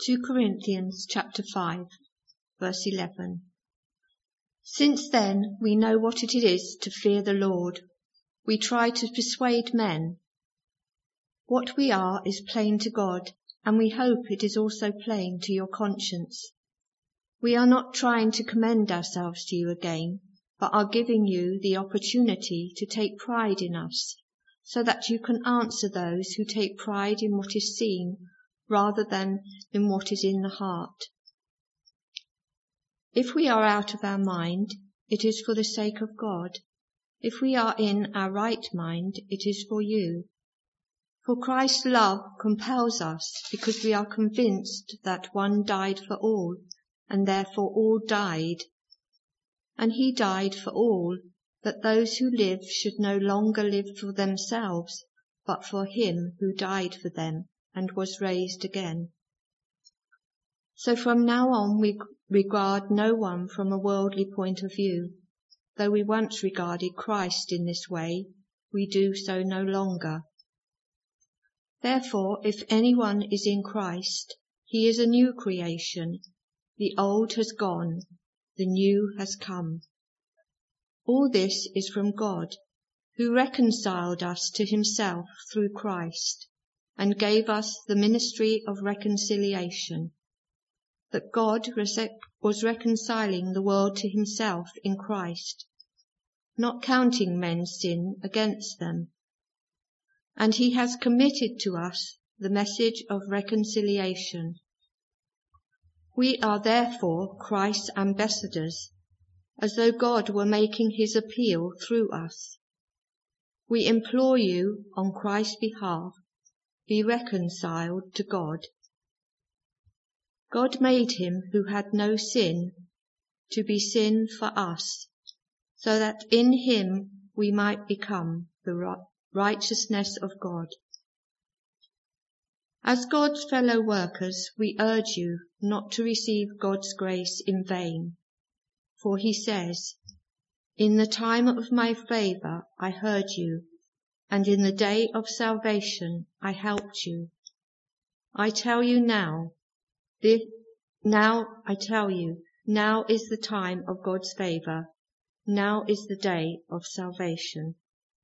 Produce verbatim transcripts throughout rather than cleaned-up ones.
Second Corinthians chapter five, verse eleven. Since then we know what it is to fear the Lord. We try to persuade men. What we are is plain to God, and we hope it is also plain to your conscience. We are not trying to commend ourselves to you again, but are giving you the opportunity to take pride in us, so that you can answer those who take pride in what is seen rather than in what is in the heart. If we are out of our mind, it is for the sake of God. If we are in our right mind, it is for you. For Christ's love compels us, because we are convinced that one died for all, and therefore all died. And he died for all, that those who live should no longer live for themselves, but for him who died for them and was raised again. So from now on we regard no one from a worldly point of view. Though we once regarded Christ in this way, we do so no longer. Therefore, if anyone is in Christ, he is a new creation. The old has gone, the new has come. All this is from God, who reconciled us to himself through Christ, and gave us the ministry of reconciliation, that God was reconciling the world to himself in Christ, not counting men's sin against them. And he has committed to us the message of reconciliation. We are therefore Christ's ambassadors, as though God were making his appeal through us. We implore you, on Christ's behalf, be reconciled to God. God made him who had no sin to be sin for us, so that in him we might become the righteousness of God. As God's fellow workers, we urge you not to receive God's grace in vain. For he says, "In the time of my favour I heard you, and in the day of salvation I helped you." I tell you now, this, now I tell you, now is the time of God's favour. Now is the day of salvation.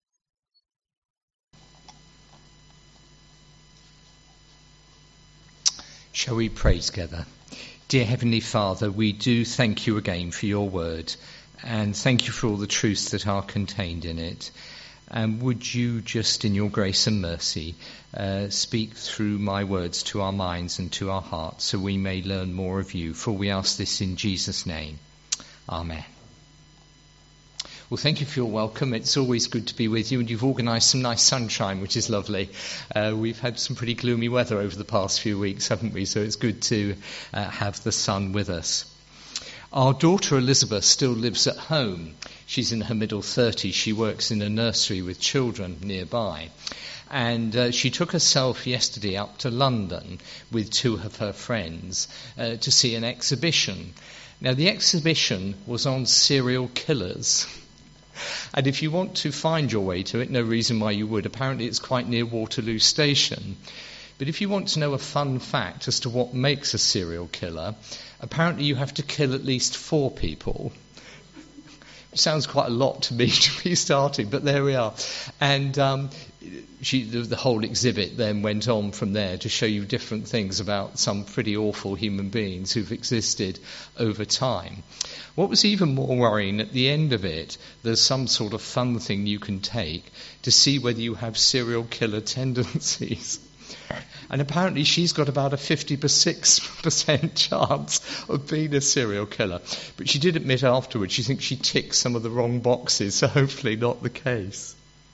Shall we pray together? Dear Heavenly Father, we do thank you again for your word, and thank you for all the truths that are contained in it. And would you just in your grace and mercy uh, speak through my words to our minds and to our hearts, so we may learn more of you, for we ask this in Jesus' name. Amen. Well, thank you for your welcome. It's always good to be with you, and you've organised some nice sunshine, which is lovely. Uh, we've had some pretty gloomy weather over the past few weeks, haven't we? So it's good to uh, have the sun with us. Our daughter Elizabeth still lives at home. She's in her middle thirties. She works in a nursery with children nearby. And uh, she took herself yesterday up to London with two of her friends uh, to see an exhibition. Now, the exhibition was on serial killers. And if you want to find your way to it, no reason why you would. Apparently it's quite near Waterloo Station. But if you want to know a fun fact as to what makes a serial killer, apparently you have to kill at least four people. It sounds quite a lot to me to be starting, but there we are. And um, she, the, the whole exhibit then went on from there to show you different things about some pretty awful human beings who've existed over time. What was even more worrying, at the end of it, there's some sort of fun thing you can take to see whether you have serial killer tendencies. And apparently she's got about a fifty-six percent chance of being a serial killer. But she did admit afterwards she thinks she ticked some of the wrong boxes, so hopefully not the case.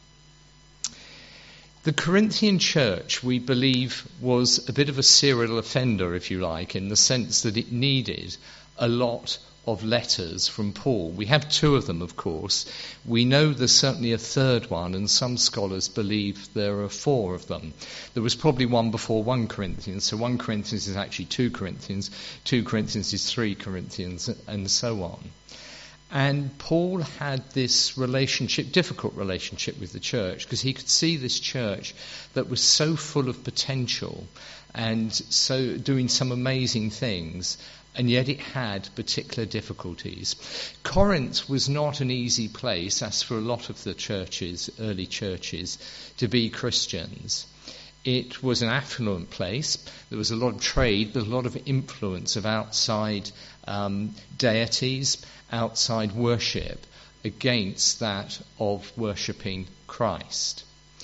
The Corinthian church, we believe, was a bit of a serial offender, if you like, in the sense that it needed a lot of letters from Paul. We have two of them, of course. We know there's certainly a third one, and some scholars believe there are four of them. There was probably one before First Corinthians, so First Corinthians is actually Second Corinthians, Second Corinthians is Third Corinthians, and so on. And Paul had this relationship, difficult relationship with the church, because he could see this church that was so full of potential and so doing some amazing things, and yet it had particular difficulties. Corinth was not an easy place, as for a lot of the churches, early churches, to be Christians. It was an affluent place. There was a lot of trade, but a lot of influence of outside um, deities, outside worship, against that of worshipping Christ.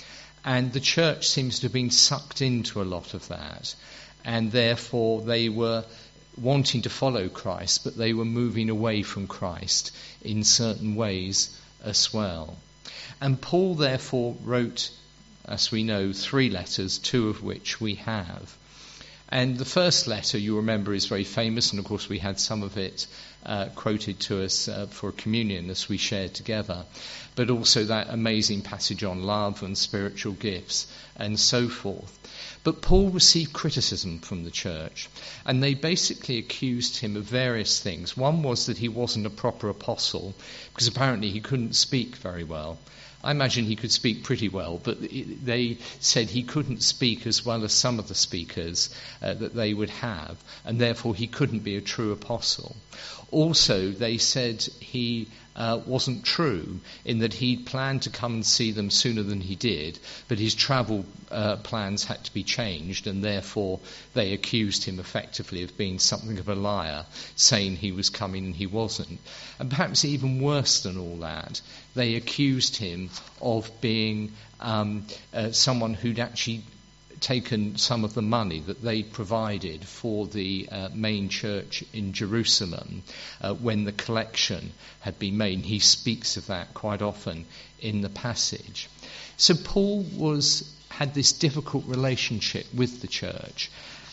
And the church seems to have been sucked into a lot of that, and therefore they were wanting to follow Christ, but they were moving away from Christ in certain ways as well. And Paul therefore wrote, as we know, three letters, two of which we have. And the first letter, you remember, is very famous, and of course we had some of it uh, quoted to us uh, for communion as we shared together, but also that amazing passage on love and spiritual gifts and so forth. But Paul received criticism from the church, and they basically accused him of various things. One was that he wasn't a proper apostle, because apparently he couldn't speak very well. I imagine he could speak pretty well, but they said he couldn't speak as well as some of the speakers uh, that they would have, and therefore he couldn't be a true apostle. Also, they said he uh, wasn't true, in that he'd planned to come and see them sooner than he did, but his travel uh, plans had to be changed, and therefore they accused him effectively of being something of a liar, saying he was coming and he wasn't. And perhaps even worse than all that, they accused him of being um, uh, someone who'd actually taken some of the money that they provided for the uh, main church in Jerusalem uh, when the collection had been made. He speaks of that quite often in the passage. So Paul was had this difficult relationship with the church,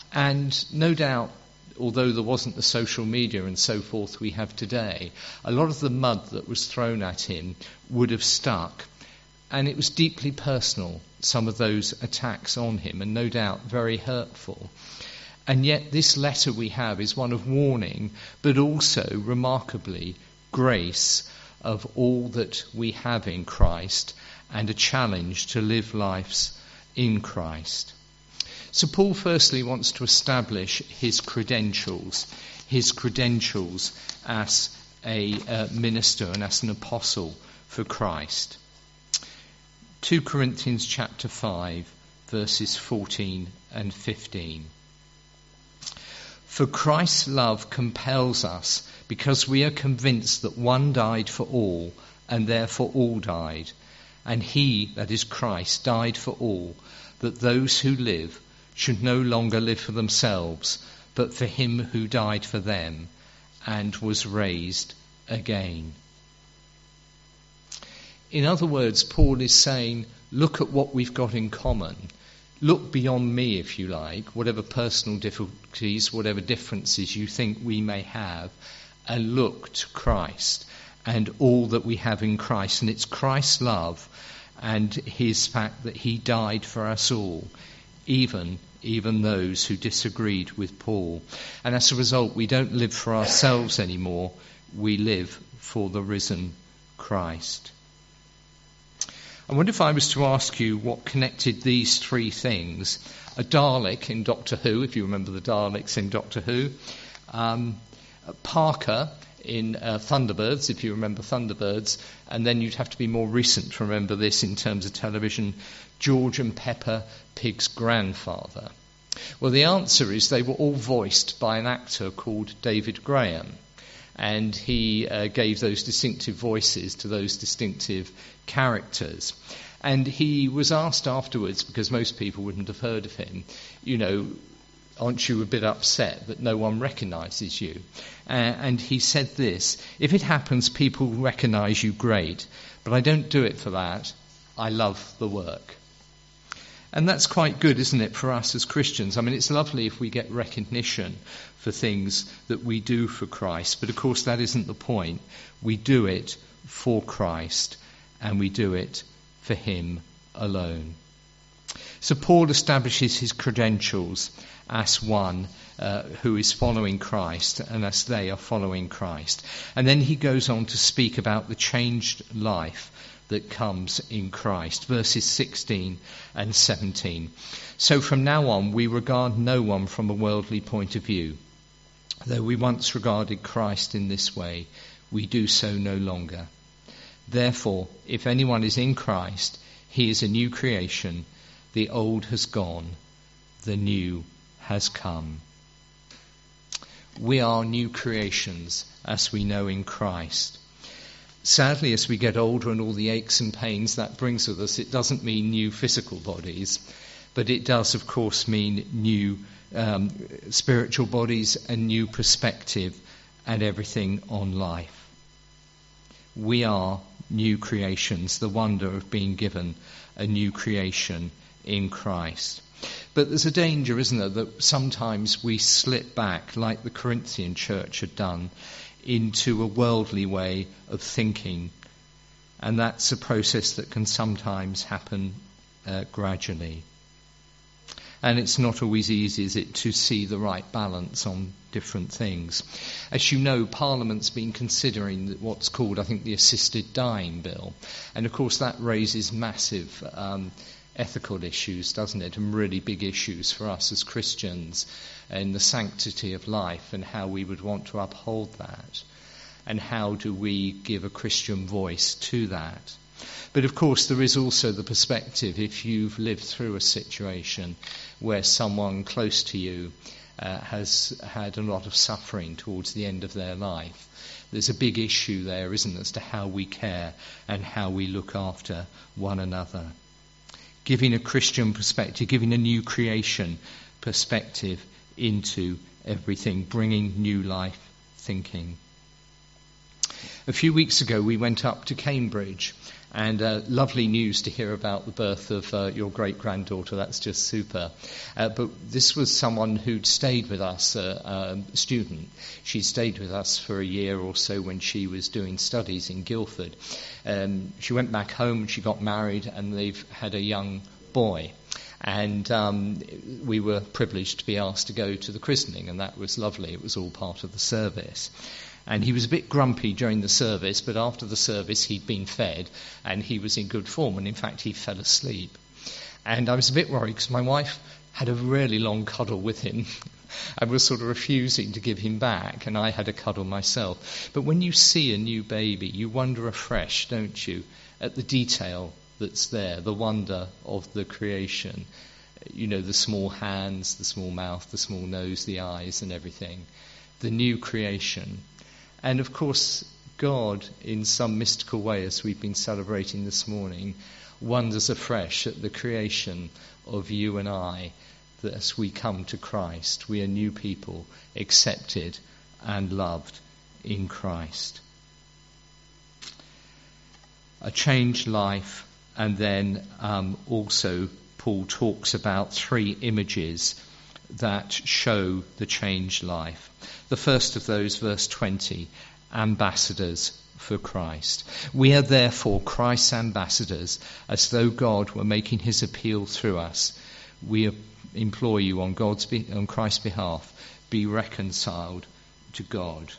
and no doubt, although there wasn't the social media and so forth we have today, a lot of the mud that was thrown at him would have stuck. And it was deeply personal, some of those attacks on him, and no doubt very hurtful. And yet this letter we have is one of warning, but also, remarkably, grace of all that we have in Christ, and a challenge to live lives in Christ. So Paul firstly wants to establish his credentials, his credentials as a uh, minister and as an apostle for Christ. Second Corinthians chapter five, verses fourteen and fifteen. For Christ's love compels us, because we are convinced that one died for all, and therefore all died. And he, that is Christ, died for all, that those who live should no longer live for themselves, but for him who died for them, and was raised again. In other words, Paul is saying, look at what we've got in common. Look beyond me, if you like, whatever personal difficulties, whatever differences you think we may have, and look to Christ and all that we have in Christ. And it's Christ's love and his fact that he died for us all, even even those who disagreed with Paul. And as a result, we don't live for ourselves anymore. We live for the risen Christ. I wonder if I was to ask you what connected these three things. A Dalek in Doctor Who, if you remember the Daleks in Doctor Who. Um, Parker in uh, Thunderbirds, if you remember Thunderbirds. And then you'd have to be more recent to remember this in terms of television. George and Peppa Pig's grandfather. Well, the answer is they were all voiced by an actor called David Graham. And he uh, gave those distinctive voices to those distinctive characters. And he was asked afterwards, because most people wouldn't have heard of him, you know, aren't you a bit upset that no one recognises you? Uh, and he said this, if it happens, people recognise you, great, but I don't do it for that. I love the work. And that's quite good, isn't it, for us as Christians? I mean, it's lovely if we get recognition for things that we do for Christ. But of course, that isn't the point. We do it for Christ, and we do it for him alone. So Paul establishes his credentials as one uh, who is following Christ, and as they are following Christ. And then he goes on to speak about the changed life that comes in Christ, verses sixteen and seventeen. So from now on we regard no one from a worldly point of view. Though we once regarded Christ in this way, we do so no longer. Therefore, if anyone is in Christ, he is a new creation. The old has gone, the new has come. We are new creations, as we know in Christ. Sadly, as we get older and all the aches and pains that brings with us, it doesn't mean new physical bodies, but it does, of course, mean new um, spiritual bodies, a new perspective, and everything on life. We are new creations, the wonder of being given a new creation in Christ. But there's a danger, isn't there, that sometimes we slip back, like the Corinthian church had done, into a worldly way of thinking. And that's a process that can sometimes happen uh, gradually. And it's not always easy, is it, to see the right balance on different things. As you know, Parliament's been considering what's called, I think, the Assisted Dying Bill. And of course that raises massive um, ethical issues, doesn't it, and really big issues for us as Christians in the sanctity of life and how we would want to uphold that. And how do we give a Christian voice to that? But of course there is also the perspective, if you've lived through a situation where someone close to you uh, has had a lot of suffering towards the end of their life. There's a big issue there, isn't there, as to how we care and how we look after one another. Giving a Christian perspective, giving a new creation perspective into everything, bringing new life thinking. A few weeks ago we went up to Cambridge, and uh, lovely news to hear about the birth of uh, your great-granddaughter. That's just super. Uh, but this was someone who'd stayed with us, uh, a student. She stayed with us for a year or so when she was doing studies in Guildford. Um, she went back home, she got married, and they've had a young boy. And um, we were privileged to be asked to go to the christening, and that was lovely. It was all part of the service. And he was a bit grumpy during the service, but after the service he'd been fed and he was in good form, and in fact he fell asleep. And I was a bit worried because my wife had a really long cuddle with him and was sort of refusing to give him back, and I had a cuddle myself. But when you see a new baby, you wonder afresh, don't you, at the detail that's there, the wonder of the creation. You know, the small hands, the small mouth, the small nose, the eyes and everything. The new creation. And of course, God, in some mystical way, as we've been celebrating this morning, wonders afresh at the creation of you and I, that as we come to Christ, we are new people, accepted and loved in Christ. A changed life, and then um, also Paul talks about three images that show the changed life. The first of those, verse twenty, ambassadors for Christ. We are therefore Christ's ambassadors, as though God were making his appeal through us. We implore you on God's be- on Christ's behalf, be reconciled to God.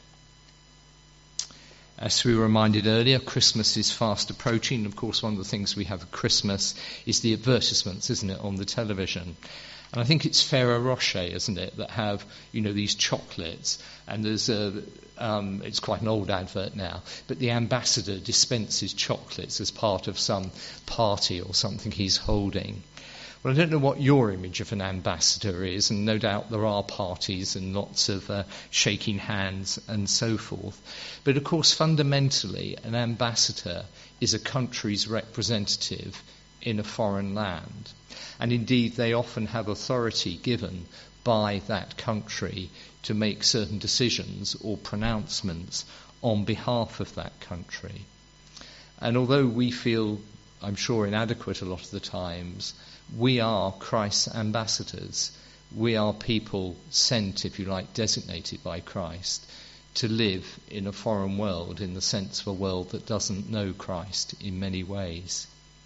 As we were reminded earlier, Christmas is fast approaching. Of course, one of the things we have at Christmas is the advertisements, isn't it, on the television. And I think it's Ferrero Rocher, isn't it, that have, you know, these chocolates. And there's a, um, it's quite an old advert now, but the ambassador dispenses chocolates as part of some party or something he's holding. Well, I don't know what your image of an ambassador is, and no doubt there are parties and lots of uh, shaking hands and so forth. But of course, fundamentally, an ambassador is a country's representative in a foreign land. And indeed, they often have authority given by that country to make certain decisions or pronouncements on behalf of that country. And although we feel, I'm sure, inadequate a lot of the times, we are Christ's ambassadors. We are people sent, if you like, designated by Christ to live in a foreign world, in the sense of a world that doesn't know Christ in many ways.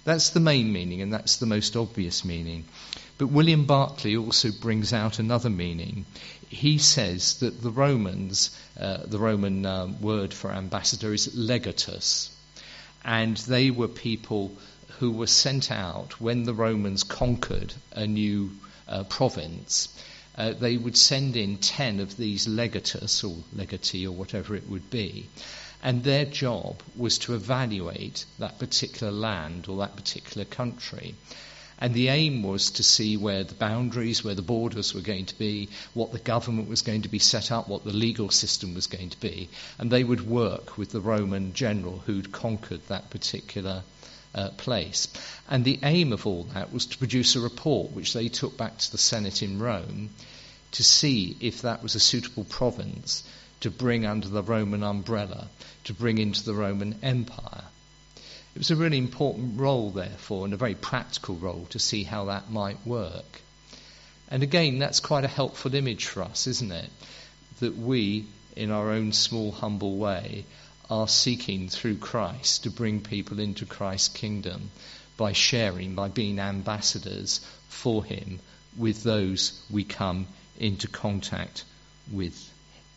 That's the main meaning, and that's the most obvious meaning. But William Barclay also brings out another meaning. He says that the Romans, uh, the Roman um, word for ambassador is legatus, and they were people who were sent out when the Romans conquered a new uh, province. Uh, they would send in ten of these legatus, or legatee, or whatever it would be, and their job was to evaluate that particular land or that particular country. And the aim was to see where the boundaries, where the borders were going to be, what the government was going to be set up, what the legal system was going to be. And they would work with the Roman general who'd conquered that particular uh, place. And the aim of all that was to produce a report which they took back to the Senate in Rome to see if that was a suitable province to bring under the Roman umbrella, to bring into the Roman Empire. It was a really important role, therefore, and a very practical role to see how that might work. And again, that's quite a helpful image for us, isn't it? That we, in our own small, humble way, are seeking through Christ to bring people into Christ's kingdom by sharing, by being ambassadors for him with those we come into contact with.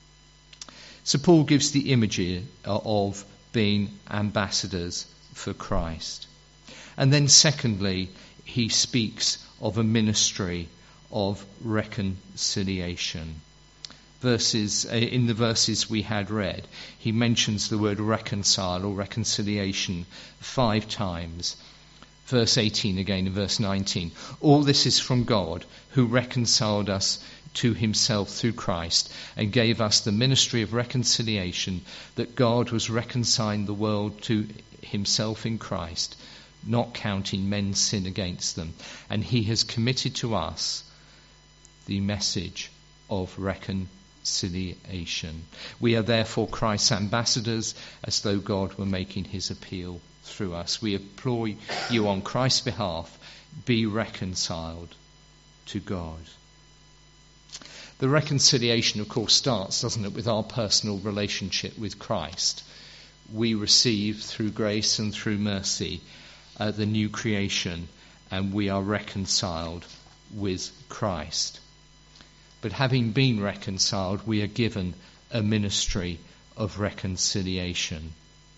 So Paul gives the imagery of being ambassadors for Christ. And then secondly, he speaks of a ministry of reconciliation. Verses in the verses we had read, he mentions the word reconcile or reconciliation five times. Verse eighteen again and verse nineteen. All this is from God, who reconciled us to himself through Christ and gave us the ministry of reconciliation, that God was reconciling the world to himself in Christ, not counting men's sin against them. And he has committed to us the message of reconciliation. We are therefore Christ's ambassadors, as though God were making his appeal through us. We implore you on Christ's behalf, be reconciled to God. The reconciliation, of course, starts, doesn't it, with our personal relationship with Christ. We receive through grace and through mercy uh, the new creation, and we are reconciled with Christ. But having been reconciled, we are given a ministry of reconciliation.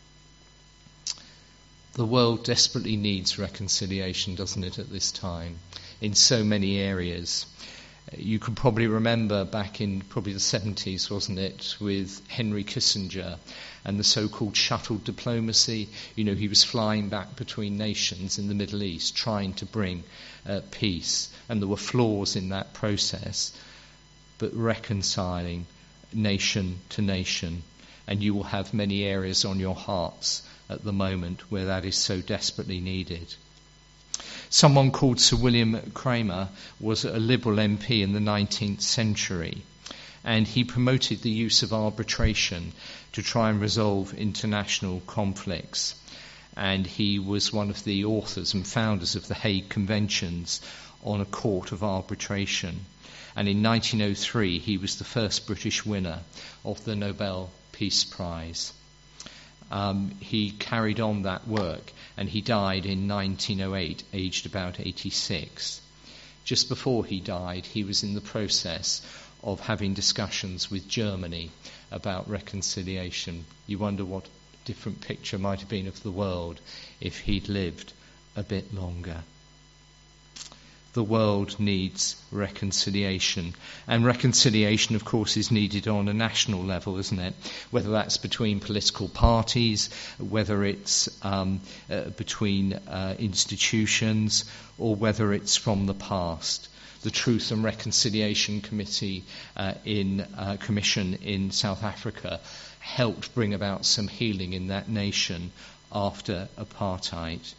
The world desperately needs reconciliation, doesn't it, at this time, in so many areas. You can probably remember back in probably the seventies, wasn't it, with Henry Kissinger and the so-called shuttle diplomacy. You know, he was flying back between nations in the Middle East trying to bring uh, peace. And there were flaws in that process, but reconciling nation to nation. And you will have many areas on your hearts at the moment where that is so desperately needed. Someone called Sir William Cramer was a Liberal M P in the nineteenth century, and he promoted the use of arbitration to try and resolve international conflicts. And he was one of the authors and founders of the Hague Conventions on a court of arbitration. And in nineteen oh three, he was the first British winner of the Nobel Peace Prize. Um, he carried on that work, and he died in nineteen oh eight, aged about eighty-six. Just before he died, he was in the process of having discussions with Germany about reconciliation. You wonder what different picture might have been of the world if he'd lived a bit longer. The world needs reconciliation. And reconciliation, of course, is needed on a national level, isn't it? Whether that's between political parties, whether it's um, uh, between uh, institutions, or whether it's from the past. The Truth and Reconciliation Committee uh, in uh, Commission in South Africa helped bring about some healing in that nation after apartheid.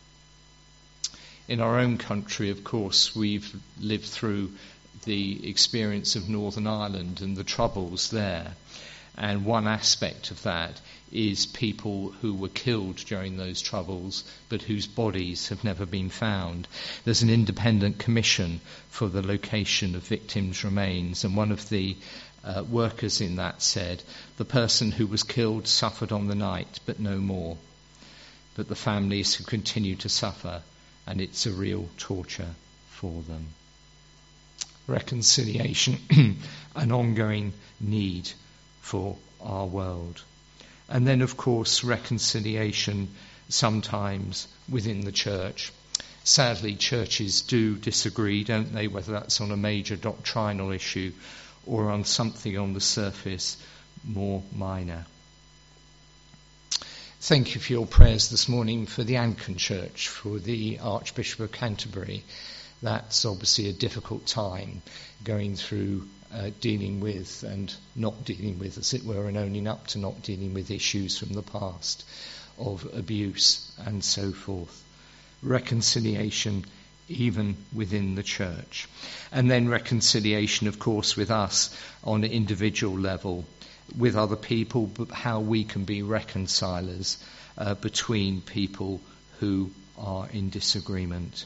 In our own country, of course, we've lived through the experience of Northern Ireland and the troubles there. And one aspect of that is people who were killed during those troubles, but whose bodies have never been found. There's an independent commission for the location of victims' remains, and one of the uh, workers in that said, the person who was killed suffered on the night, but no more. but the families who continue to suffer, and it's a real torture for them. Reconciliation, an ongoing need for our world. And then, of course, reconciliation sometimes within the church. Sadly, churches do disagree, don't they, whether that's on a major doctrinal issue or on something on the surface more minor. Thank you for your prayers this morning for the Anglican Church, for the Archbishop of Canterbury. That's obviously a difficult time going through uh, dealing with and not dealing with, as it were, and owning up to not dealing with issues from the past of abuse and so forth. Reconciliation even within the church. And then reconciliation, of course, with us on an individual level, with other people, but how we can be reconcilers uh, between people who are in disagreement.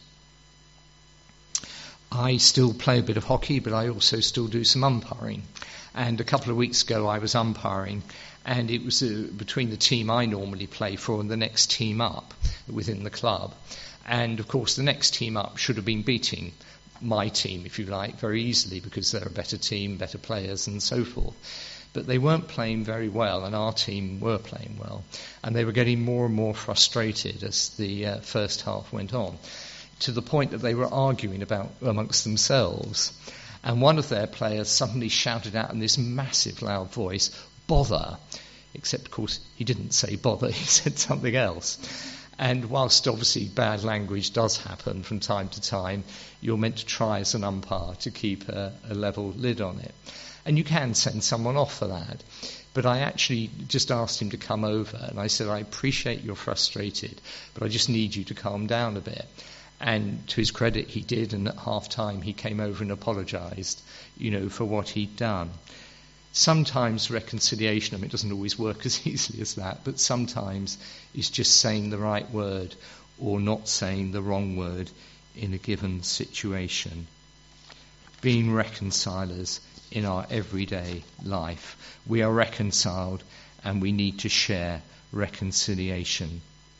I still play a bit of hockey, but I also still do some umpiring. And a couple of weeks ago I was umpiring, and it was uh, between the team I normally play for and the next team up within the club. And of course the next team up should have been beating my team, if you like, very easily, because they're a better team, better players and so forth. But they weren't playing very well, and our team were playing well. And they were getting more and more frustrated as the uh, first half went on, to the point that they were arguing about amongst themselves. And one of their players suddenly shouted out in this massive loud voice, "Bother!" Except, of course, he didn't say bother, he said something else. And whilst obviously bad language does happen from time to time, you're meant to try as an umpire to keep a, a level lid on it. And you can send someone off for that. But I actually just asked him to come over, and I said, I appreciate you're frustrated, but I just need you to calm down a bit. And to his credit, he did, and at half time he came over and apologised, you know, for what he'd done. Sometimes reconciliation, I mean, it doesn't always work as easily as that, but sometimes it's just saying the right word or not saying the wrong word in a given situation. Being reconcilers in our everyday life. We are reconciled, and we need to share reconciliation.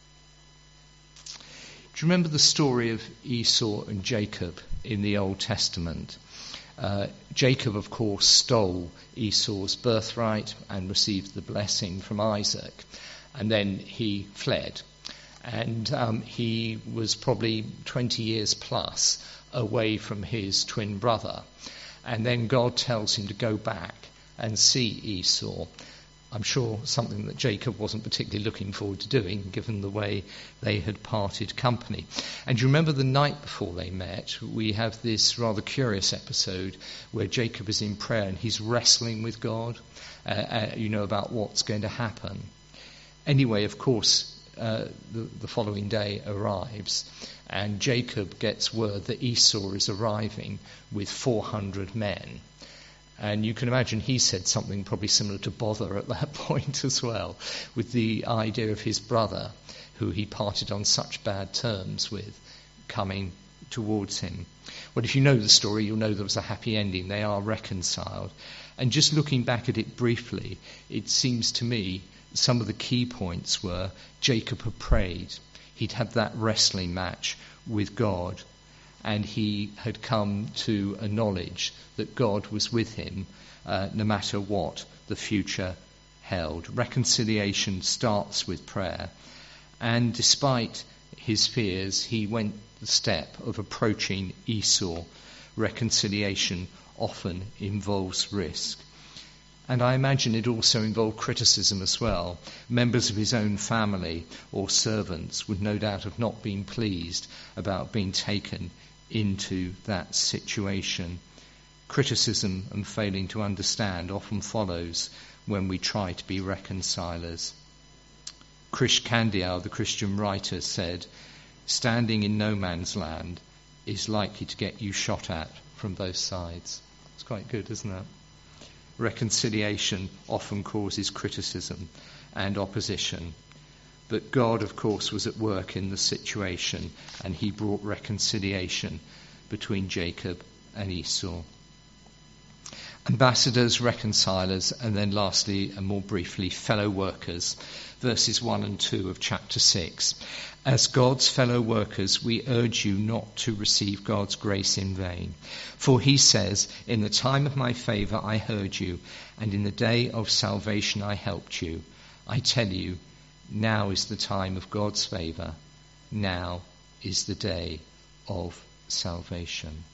Do you remember the story of Esau and Jacob in the Old Testament? Uh, Jacob, of course, stole Esau's birthright and received the blessing from Isaac, and then he fled. And um, he was probably twenty years plus away from his twin brother. And then God tells him to go back and see Esau. I'm sure something that Jacob wasn't particularly looking forward to doing, given the way they had parted company. And you remember the night before they met, we have this rather curious episode where Jacob is in prayer and he's wrestling with God, uh, uh, you know, about what's going to happen. Anyway, of course, uh, the, the following day arrives, and Jacob gets word that Esau is arriving with four hundred men. And you can imagine he said something probably similar to bother at that point as well, with the idea of his brother, who he parted on such bad terms with, coming towards him. Well, if you know the story, you'll know there was a happy ending. They are reconciled. And just looking back at it briefly, it seems to me some of the key points were Jacob had prayed. He'd had that wrestling match with God, and he had come to a knowledge that God was with him uh, no matter what the future held. Reconciliation starts with prayer, and despite his fears, he went the step of approaching Esau. Reconciliation often involves risk. And I imagine it also involved criticism as well. Members of his own family or servants would no doubt have not been pleased about being taken into that situation. Criticism and failing to understand often follows when we try to be reconcilers. Krish Kandial, the Christian writer, said, "Standing in no man's land is likely to get you shot at from both sides." It's quite good, isn't it? Reconciliation often causes criticism and opposition. But God, of course, was at work in the situation, and he brought reconciliation between Jacob and Esau. Ambassadors, reconcilers, and then lastly and more briefly, fellow workers, verses one and two of chapter six. As God's fellow workers, we urge you not to receive God's grace in vain. For he says, in the time of my favour I heard you, and in the day of salvation I helped you. I tell you, now is the time of God's favour. Now is the day of salvation.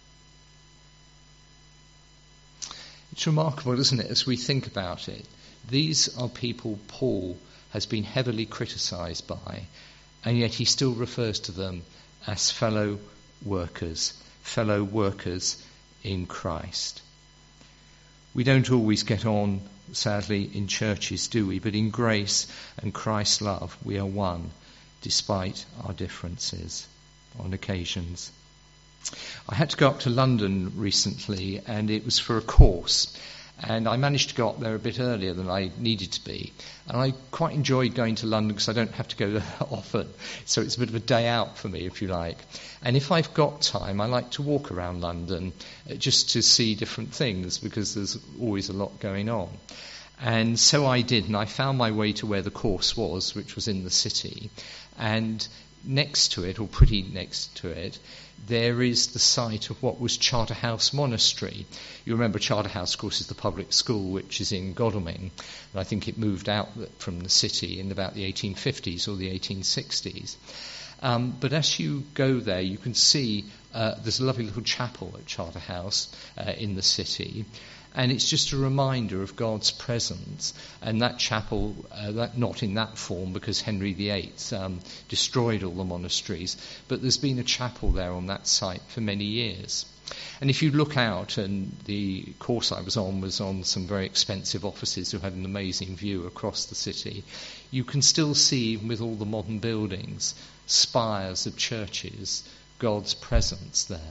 It's remarkable, isn't it, as we think about it. These are people Paul has been heavily criticised by, and yet he still refers to them as fellow workers, fellow workers in Christ. We don't always get on, sadly, in churches, do we? But in grace and Christ's love, we are one, despite our differences on occasions. I had to go up to London recently, and it was for a course. And I managed to go up there a bit earlier than I needed to be. And I quite enjoyed going to London because I don't have to go there often. So it's a bit of a day out for me, if you like. And if I've got time, I like to walk around London uh, just to see different things, because there's always a lot going on. And so I did, and I found my way to where the course was, which was in the city. And next to it, or pretty next to it, there is the site of what was Charterhouse Monastery. You remember Charterhouse, of course, is the public school which is in Godalming, and I think it moved out from the city in about the eighteen fifties or the eighteen sixties. Um, but as you go there, you can see uh, there's a lovely little chapel at Charterhouse uh, in the city. And it's just a reminder of God's presence. And that chapel, uh, that, not in that form, because Henry the Eighth um, destroyed all the monasteries, but there's been a chapel there on that site for many years. And if you look out, and the course I was on was on some very expensive offices who had an amazing view across the city, you can still see, with all the modern buildings, spires of churches, God's presence there.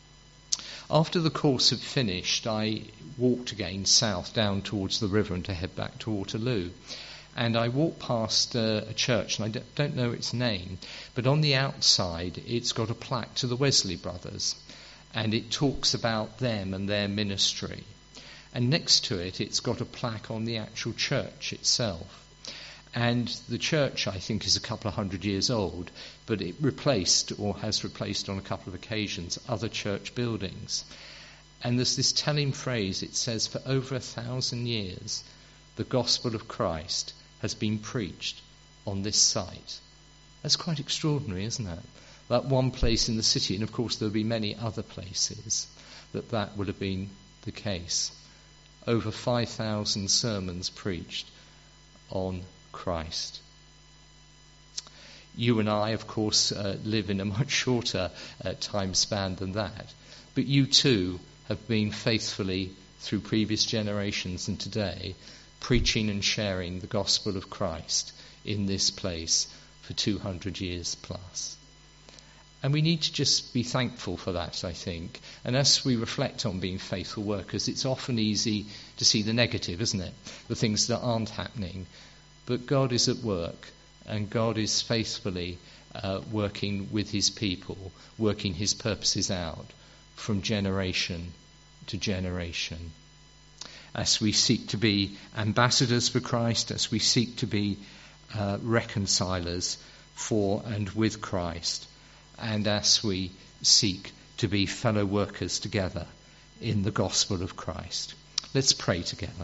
After the course had finished, I walked again south down towards the river and to head back to Waterloo. And I walked past uh, a church, and I don't know its name, but on the outside it's got a plaque to the Wesley brothers, and it talks about them and their ministry. And next to it, it's got a plaque on the actual church itself. And the church, I think, is a couple of hundred years old, but it replaced, or has replaced on a couple of occasions, other church buildings. And there's this telling phrase, it says, for over a thousand years, the gospel of Christ has been preached on this site. That's quite extraordinary, isn't it? That one place in the city, and of course there'll be many other places, that that would have been the case. Over five thousand sermons preached on Christ. You and I, of course, uh, live in a much shorter uh, time span than that. But you too have been faithfully, through previous generations and today, preaching and sharing the gospel of Christ in this place for two hundred years plus. And we need to just be thankful for that, I think. And as we reflect on being faithful workers, it's often easy to see the negative, isn't it? The things that aren't happening. But God is at work, and God is faithfully uh, working with his people, working his purposes out from generation to generation. As we seek to be ambassadors for Christ, as we seek to be uh, reconcilers for and with Christ, and as we seek to be fellow workers together in the gospel of Christ. Let's pray together.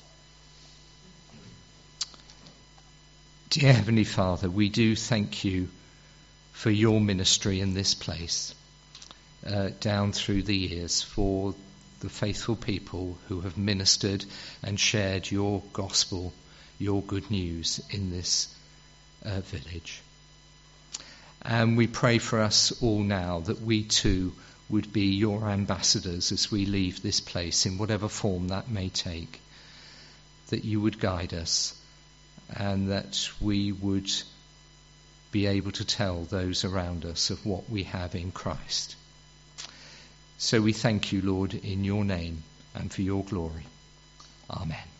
Dear Heavenly Father, we do thank you for your ministry in this place, uh, down through the years, for the faithful people who have ministered and shared your gospel, your good news in this uh, village. And we pray for us all now that we too would be your ambassadors as we leave this place, in whatever form that may take, that you would guide us, and that we would be able to tell those around us of what we have in Christ. So we thank you, Lord, in your name and for your glory. Amen.